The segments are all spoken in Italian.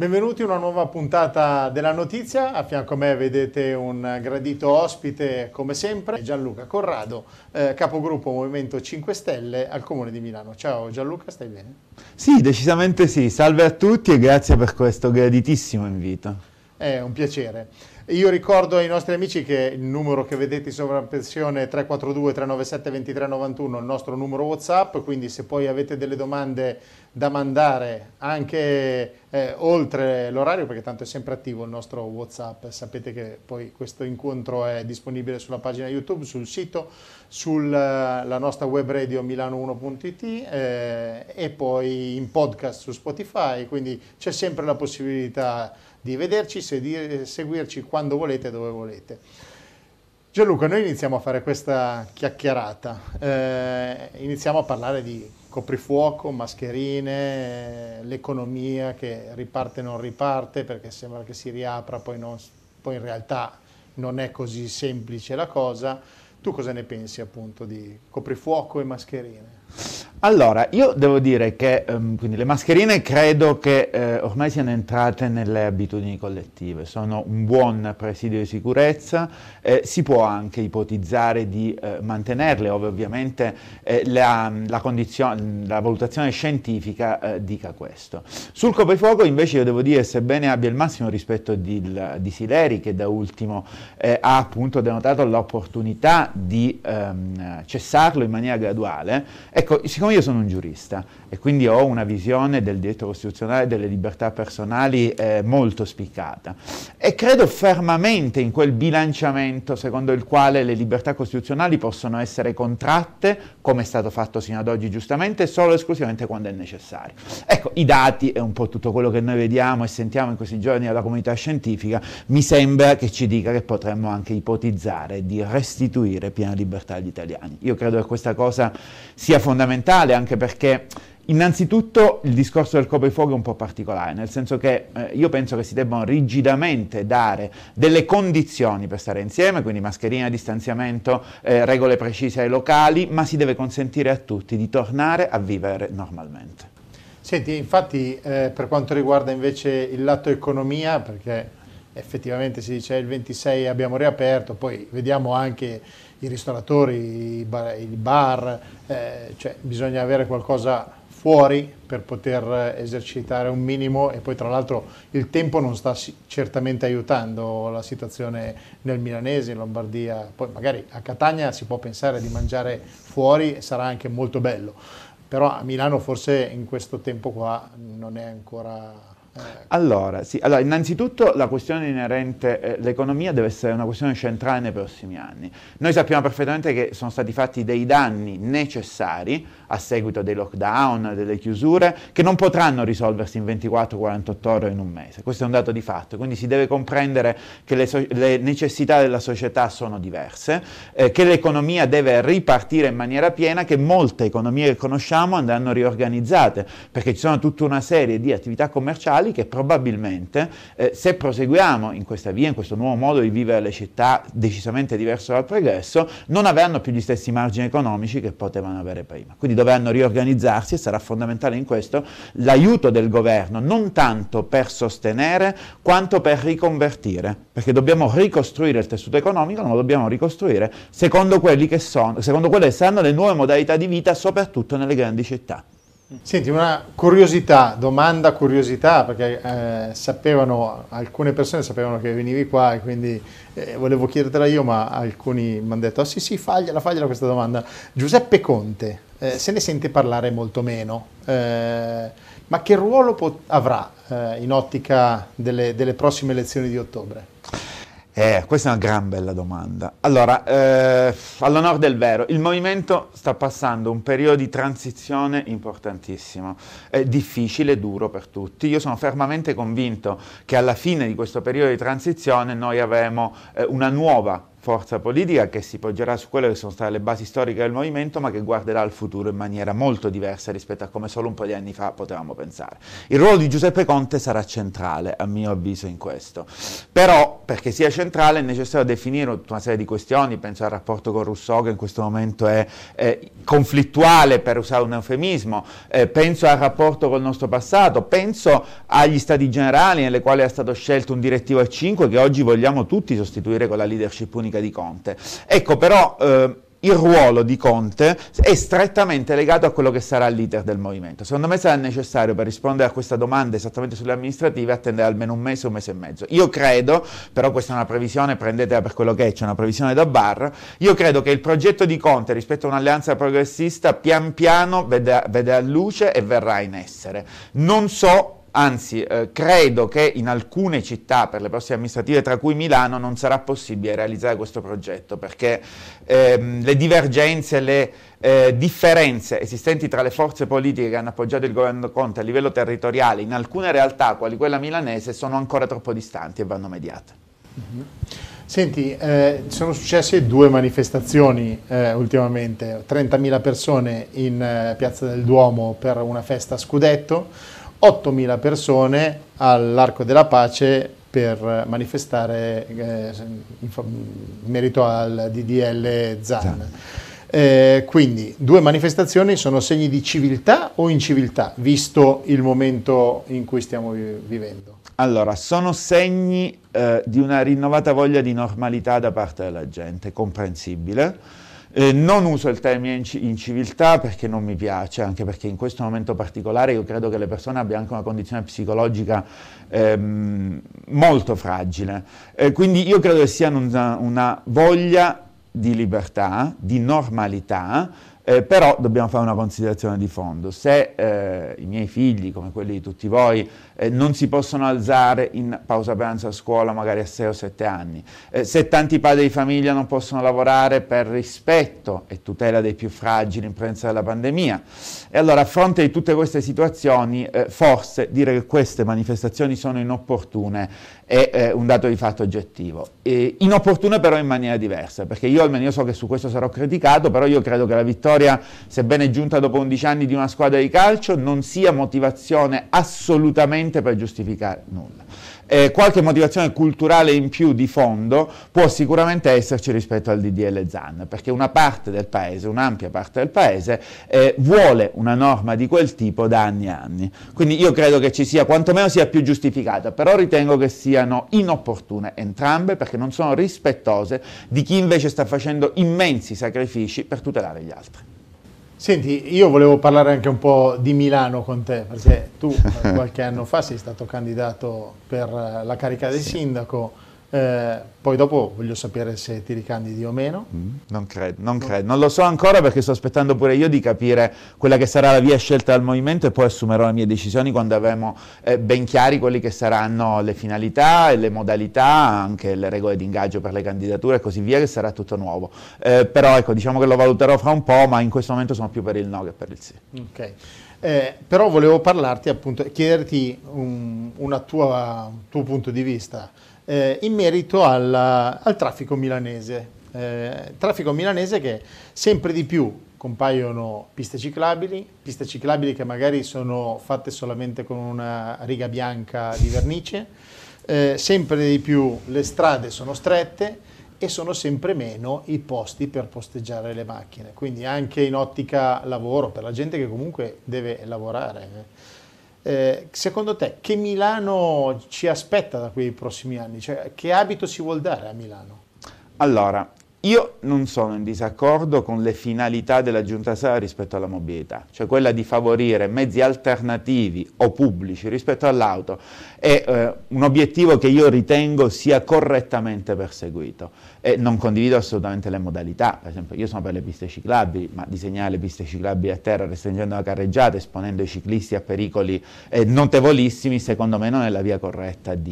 Benvenuti a una nuova puntata della notizia. A fianco a me vedete un gradito ospite, come sempre, Gianluca Corrado, capogruppo Movimento 5 Stelle al Comune di Milano. Ciao Gianluca, stai bene? Sì, decisamente sì. Salve a tutti e grazie per questo graditissimo invito. È un piacere. Io ricordo ai nostri amici che il numero che vedete in sovrappensione è 342 397 2391, il nostro numero WhatsApp, quindi se poi avete delle domande da mandare anche oltre l'orario, perché tanto è sempre attivo il nostro WhatsApp, sapete che poi questo incontro è disponibile sulla pagina YouTube, sul sito, sulla nostra web radio milano1.it e poi in podcast su Spotify, quindi c'è sempre la possibilità di vederci, seguirci quando volete e dove volete. Gianluca, noi iniziamo a fare questa chiacchierata, iniziamo a parlare di coprifuoco, mascherine, l'economia che riparte o non riparte, perché sembra che si riapra, poi in realtà non è così semplice la cosa. Tu cosa ne pensi appunto di coprifuoco e mascherine? Allora, io devo dire che quindi le mascherine credo che ormai siano entrate nelle abitudini collettive, sono un buon presidio di sicurezza, si può anche ipotizzare di mantenerle, ove ovviamente la valutazione scientifica dica questo. Sul coprifuoco invece io devo dire, sebbene abbia il massimo rispetto di Sileri, che da ultimo ha appunto denotato l'opportunità di cessarlo in maniera graduale, ecco, siccome io sono un giurista e quindi ho una visione del diritto costituzionale e delle libertà personali molto spiccata e credo fermamente in quel bilanciamento secondo il quale le libertà costituzionali possono essere contratte, come è stato fatto sino ad oggi giustamente, solo e esclusivamente quando è necessario. Ecco, i dati e un po' tutto quello che noi vediamo e sentiamo in questi giorni dalla comunità scientifica mi sembra che ci dica che potremmo anche ipotizzare di restituire piena libertà agli italiani. Io credo che questa cosa sia fondamentale, anche perché innanzitutto il discorso del coprifuoco è un po' particolare, nel senso che io penso che si debbano rigidamente dare delle condizioni per stare insieme, quindi mascherina, distanziamento, regole precise ai locali, ma si deve consentire a tutti di tornare a vivere normalmente. Senti, infatti per quanto riguarda invece il lato economia, perché effettivamente si dice il 26 abbiamo riaperto, poi vediamo anche i ristoratori, i bar, cioè bisogna avere qualcosa fuori per poter esercitare un minimo, e poi tra l'altro il tempo non sta certamente aiutando la situazione nel milanese, in Lombardia, poi magari a Catania si può pensare di mangiare fuori e sarà anche molto bello, però a Milano forse in questo tempo qua non è ancora... Allora, innanzitutto la questione inerente all'economia deve essere una questione centrale nei prossimi anni. Noi sappiamo perfettamente che sono stati fatti dei danni necessari a seguito dei lockdown, delle chiusure, che non potranno risolversi in 24-48 ore o in un mese. Questo è un dato di fatto, quindi si deve comprendere che le necessità della società sono diverse, che l'economia deve ripartire in maniera piena, che molte economie che conosciamo andranno riorganizzate, perché ci sono tutta una serie di attività commerciali che probabilmente, se proseguiamo in questa via, in questo nuovo modo di vivere le città decisamente diverso dal progresso, non avranno più gli stessi margini economici che potevano avere prima. Quindi dovranno riorganizzarsi e sarà fondamentale in questo l'aiuto del governo, non tanto per sostenere quanto per riconvertire, perché dobbiamo ricostruire il tessuto economico, ma lo dobbiamo ricostruire secondo quelle che saranno le nuove modalità di vita, soprattutto nelle grandi città. Senti, una curiosità, perché alcune persone sapevano che venivi qua e quindi volevo chiedertela io, ma alcuni mi hanno detto, sì, fagliela questa domanda. Giuseppe Conte, se ne sente parlare molto meno, ma che ruolo avrà in ottica delle prossime elezioni di ottobre? Questa è una gran bella domanda. Allora, all'onor del vero, il movimento sta passando un periodo di transizione importantissimo, difficile, duro per tutti. Io sono fermamente convinto che alla fine di questo periodo di transizione noi avremo una nuova forza politica che si poggerà su quelle che sono state le basi storiche del movimento, ma che guarderà al futuro in maniera molto diversa rispetto a come solo un po' di anni fa potevamo pensare. Il ruolo di Giuseppe Conte sarà centrale, a mio avviso, in questo. Però, perché sia centrale, è necessario definire tutta una serie di questioni. Penso al rapporto con Rousseau, che in questo momento è conflittuale, per usare un eufemismo, penso al rapporto col nostro passato, penso agli stati generali, nelle quali è stato scelto un direttivo E5 che oggi vogliamo tutti sostituire con la leadership unica di Conte. Ecco, però il ruolo di Conte è strettamente legato a quello che sarà l'iter del movimento. Secondo me sarà necessario, per rispondere a questa domanda esattamente sulle amministrative, attendere almeno un mese e mezzo. Io credo, però questa è una previsione, prendetela per quello che è, c'è una previsione da bar, io credo che il progetto di Conte rispetto a un'alleanza progressista pian piano vede a luce e verrà in essere. Non so. Anzi, credo che in alcune città per le prossime amministrative, tra cui Milano, non sarà possibile realizzare questo progetto, perché le divergenze, le differenze esistenti tra le forze politiche che hanno appoggiato il governo Conte a livello territoriale, in alcune realtà, quali quella milanese, sono ancora troppo distanti e vanno mediate. Mm-hmm. Senti, sono successe 2 manifestazioni ultimamente, 30.000 persone in Piazza del Duomo per una festa a scudetto, 8.000 persone all'Arco della Pace per manifestare in merito al DDL Zan. Quindi 2 manifestazioni sono segni di civiltà o inciviltà, visto il momento in cui stiamo vivendo? Allora, sono segni di una rinnovata voglia di normalità da parte della gente, comprensibile. Non uso il termine inciviltà perché non mi piace, anche perché in questo momento particolare io credo che le persone abbiano anche una condizione psicologica molto fragile. Quindi io credo che sia una voglia di libertà, di normalità, però dobbiamo fare una considerazione di fondo. Se i miei figli, come quelli di tutti voi, non si possono alzare in pausa pranzo a scuola magari a 6 o 7 anni, se tanti padri di famiglia non possono lavorare per rispetto e tutela dei più fragili in presenza della pandemia, e allora a fronte di tutte queste situazioni forse dire che queste manifestazioni sono inopportune è un dato di fatto oggettivo. Inopportune però in maniera diversa, perché io so che su questo sarò criticato, però io credo che la vittoria, sebbene giunta dopo 11 anni di una squadra di calcio, non sia motivazione assolutamente per giustificare nulla. Qualche motivazione culturale in più di fondo può sicuramente esserci rispetto al DDL Zan, perché una parte del paese, un'ampia parte del paese, vuole una norma di quel tipo da anni e anni. Quindi io credo che ci sia, quantomeno sia più giustificata, però ritengo che siano inopportune entrambe, perché non sono rispettose di chi invece sta facendo immensi sacrifici per tutelare gli altri. Senti, io volevo parlare anche un po' di Milano con te, perché tu qualche anno fa sei stato candidato per la carica del sindaco, poi dopo voglio sapere se ti ricandidi o meno. Non credo, non lo so ancora, perché sto aspettando pure io di capire quella che sarà la via scelta dal movimento e poi assumerò le mie decisioni quando avremo ben chiari quelli che saranno le finalità e le modalità, anche le regole di ingaggio per le candidature e così via, che sarà tutto nuovo. Però ecco, diciamo che lo valuterò fra un po', ma in questo momento sono più per il no che per il sì. Ok. Però volevo parlarti, appunto, chiederti un tuo punto di vista in merito al traffico milanese. Traffico milanese che sempre di più compaiono piste ciclabili che magari sono fatte solamente con una riga bianca di vernice, sempre di più le strade sono strette e sono sempre meno i posti per posteggiare le macchine, quindi anche in ottica lavoro, per la gente che comunque deve lavorare. Secondo te che Milano ci aspetta da quei prossimi anni? Cioè, che abito si vuol dare a Milano? Allora, io non sono in disaccordo con le finalità della Giunta Sala rispetto alla mobilità, cioè quella di favorire mezzi alternativi o pubblici rispetto all'auto è un obiettivo che io ritengo sia correttamente perseguito, e non condivido assolutamente le modalità. Per esempio, io sono per le piste ciclabili, ma disegnare le piste ciclabili a terra restringendo la carreggiata, esponendo i ciclisti a pericoli notevolissimi, secondo me non è la via corretta di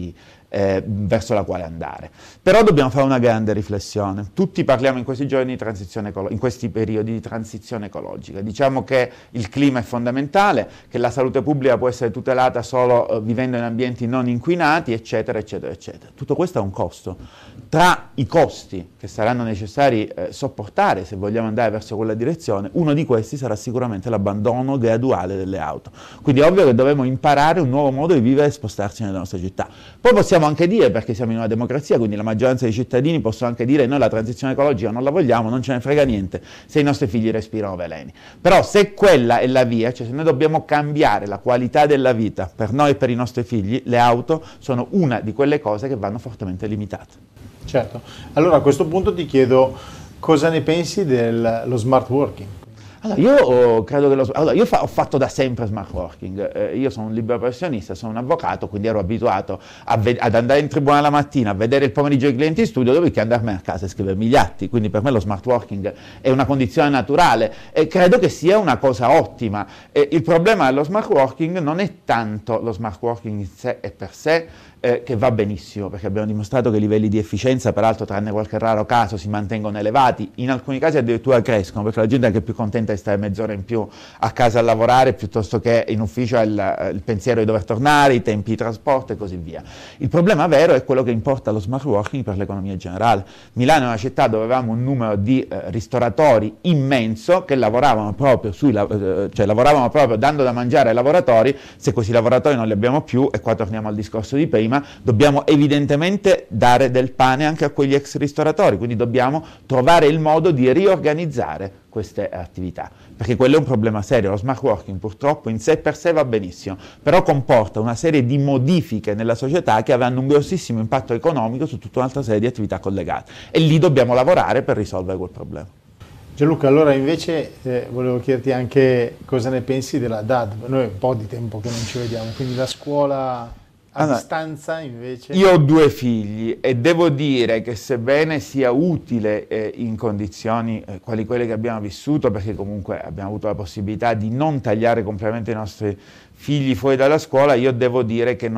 verso la quale andare. Però dobbiamo fare una grande riflessione. Tutti parliamo in questi giorni di transizione in questi periodi di transizione ecologica. Diciamo che il clima è fondamentale, che la salute pubblica può essere tutelata solo vivendo in ambienti non inquinati, eccetera, eccetera, eccetera. Tutto questo ha un costo. Tra i costi che saranno necessari sopportare se vogliamo andare verso quella direzione, uno di questi sarà sicuramente l'abbandono graduale delle auto. Quindi è ovvio che dovremo imparare un nuovo modo di vivere e spostarci nelle nostre città. Poi possiamo anche dire, perché siamo in una democrazia, quindi la maggioranza dei cittadini possono anche dire noi la transizione ecologica non la vogliamo, non ce ne frega niente se i nostri figli respirano veleni. Però se quella è la via, cioè se noi dobbiamo cambiare la qualità della vita per noi e per i nostri figli, le auto sono una di quelle cose che vanno fortemente limitate. Certo. Allora a questo punto ti chiedo cosa ne pensi dello smart working? Allora, io credo che ho fatto da sempre smart working, io sono un libero professionista, sono un avvocato, quindi ero abituato ad andare in tribunale la mattina, a vedere il pomeriggio i clienti in studio, dopodiché andarmene a casa e scrivermi gli atti, quindi per me lo smart working è una condizione naturale e credo che sia una cosa ottima. Il problema dello smart working non è tanto lo smart working in sé e per sé, che va benissimo, perché abbiamo dimostrato che i livelli di efficienza, peraltro tranne qualche raro caso, si mantengono elevati, in alcuni casi addirittura crescono, perché la gente è anche più contenta di stare mezz'ora in più a casa a lavorare piuttosto che in ufficio il pensiero di dover tornare, i tempi di trasporto e così via. Il problema vero è quello che importa lo smart working per l'economia generale. Milano è una città dove avevamo un numero di ristoratori immenso che lavoravano proprio, lavoravano proprio dando da mangiare ai lavoratori. Se questi lavoratori non li abbiamo più, e qua torniamo al discorso di prima, dobbiamo evidentemente dare del pane anche a quegli ex ristoratori, quindi dobbiamo trovare il modo di riorganizzare queste attività, perché quello è un problema serio. Lo smart working purtroppo in sé per sé va benissimo, però comporta una serie di modifiche nella società che avranno un grossissimo impatto economico su tutta un'altra serie di attività collegate e lì dobbiamo lavorare per risolvere quel problema. Gianluca, allora invece volevo chiederti anche cosa ne pensi della DAD. Noi è un po' di tempo che non ci vediamo, quindi la scuola a distanza invece? Io ho 2 figli e devo dire che sebbene sia utile in condizioni quali quelle che abbiamo vissuto, perché comunque abbiamo avuto la possibilità di non tagliare completamente i nostri figli fuori dalla scuola, io devo dire che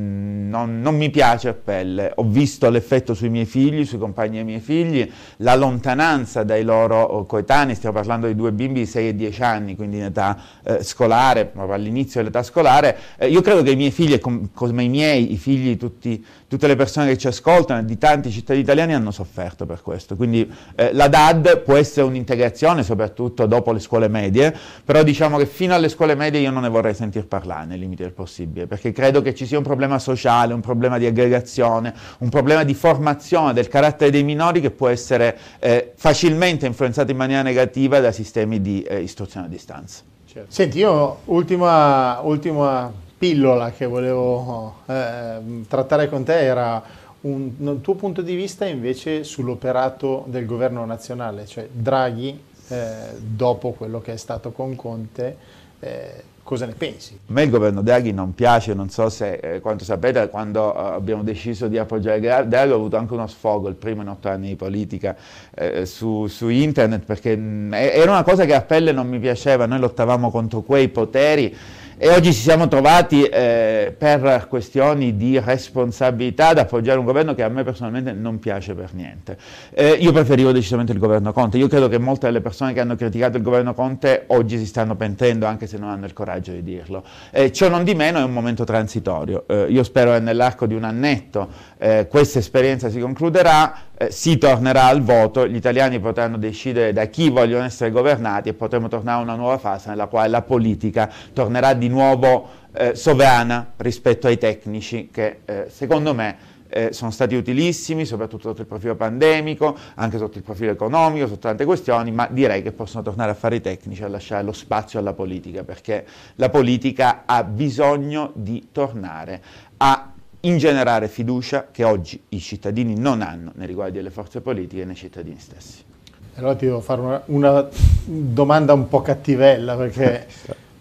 non mi piace a pelle. Ho visto l'effetto sui miei figli, sui compagni dei miei figli, la lontananza dai loro coetanei, stiamo parlando di 2 bimbi di 6 e 10 anni, quindi in età scolare, proprio all'inizio dell'età scolare. Io credo che i miei figli, come i miei, i figli di tutte le persone che ci ascoltano, di tanti cittadini italiani, hanno sofferto per questo. Quindi la DAD può essere un'integrazione, soprattutto dopo le scuole medie, però diciamo che fino alle scuole medie io non ne vorrei sentir parlare nei limiti del possibile, perché credo che ci sia un problema sociale, un problema di aggregazione, un problema di formazione del carattere dei minori che può essere facilmente influenzato in maniera negativa da sistemi di istruzione a distanza. Certo. Senti, io ultima pillola che volevo trattare con te era un tuo punto di vista invece sull'operato del governo nazionale, cioè Draghi dopo quello che è stato con Conte. Cosa ne pensi? A me il governo Draghi non piace, non so se quanto sapete, quando abbiamo deciso di appoggiare Draghi ho avuto anche uno sfogo, il primo in 8 anni di politica, su internet, perché era una cosa che a pelle non mi piaceva. Noi lottavamo contro quei poteri e oggi ci siamo trovati per questioni di responsabilità ad appoggiare un governo che a me personalmente non piace per niente. Io preferivo decisamente il governo Conte. Io credo che molte delle persone che hanno criticato il governo Conte oggi si stanno pentendo, anche se non hanno il coraggio di dirlo. Ciò non di meno è un momento transitorio. Io spero che nell'arco di un annetto questa esperienza si concluderà, si tornerà al voto, gli italiani potranno decidere da chi vogliono essere governati e potremo tornare a una nuova fase nella quale la politica tornerà di nuovo sovrana rispetto ai tecnici che secondo me sono stati utilissimi, soprattutto sotto il profilo pandemico, anche sotto il profilo economico, sotto tante questioni, ma direi che possono tornare a fare i tecnici, a lasciare lo spazio alla politica, perché la politica ha bisogno di tornare a ingenerare fiducia che oggi i cittadini non hanno nei riguardi delle forze politiche e nei cittadini stessi. Allora ti devo fare una domanda un po' cattivella, perché ma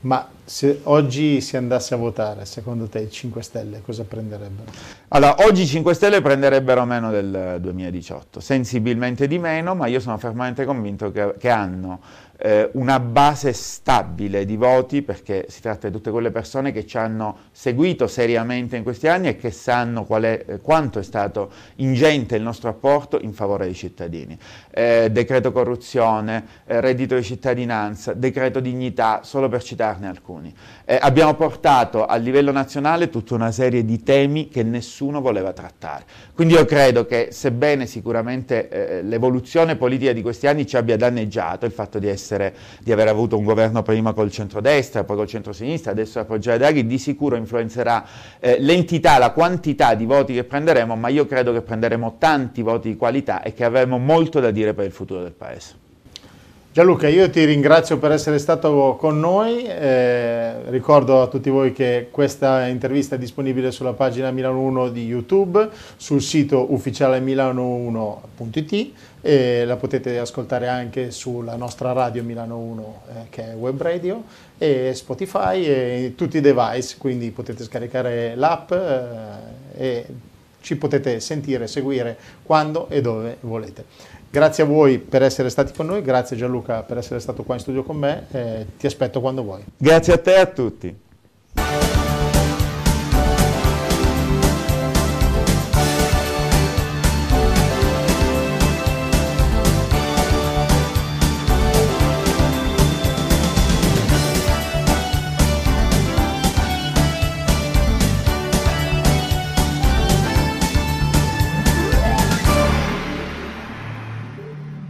Se oggi si andasse a votare, secondo te i 5 Stelle cosa prenderebbero? Allora, oggi i 5 Stelle prenderebbero meno del 2018, sensibilmente di meno, ma io sono fermamente convinto che hanno una base stabile di voti, perché si tratta di tutte quelle persone che ci hanno seguito seriamente in questi anni e che sanno quanto è stato ingente il nostro apporto in favore dei cittadini. Decreto corruzione, reddito di cittadinanza, decreto dignità, solo per citarne alcuni. Abbiamo portato a livello nazionale tutta una serie di temi che nessuno voleva trattare. Quindi io credo che, sebbene sicuramente l'evoluzione politica di questi anni ci abbia danneggiato, il fatto di aver avuto un governo prima col centrodestra, poi col centrosinistra, adesso appoggiare Draghi, di sicuro influenzerà l'entità, la quantità di voti che prenderemo, ma io credo che prenderemo tanti voti di qualità e che avremo molto da dire per il futuro del Paese. Gianluca, io ti ringrazio per essere stato con noi, ricordo a tutti voi che questa intervista è disponibile sulla pagina Milano 1 di YouTube, sul sito ufficiale milano1.it e la potete ascoltare anche sulla nostra radio Milano 1 che è web radio e Spotify e tutti i device, quindi potete scaricare l'app e ci potete sentire, seguire quando e dove volete. Grazie a voi per essere stati con noi, grazie Gianluca per essere stato qua in studio con me, ti aspetto quando vuoi. Grazie a te e a tutti.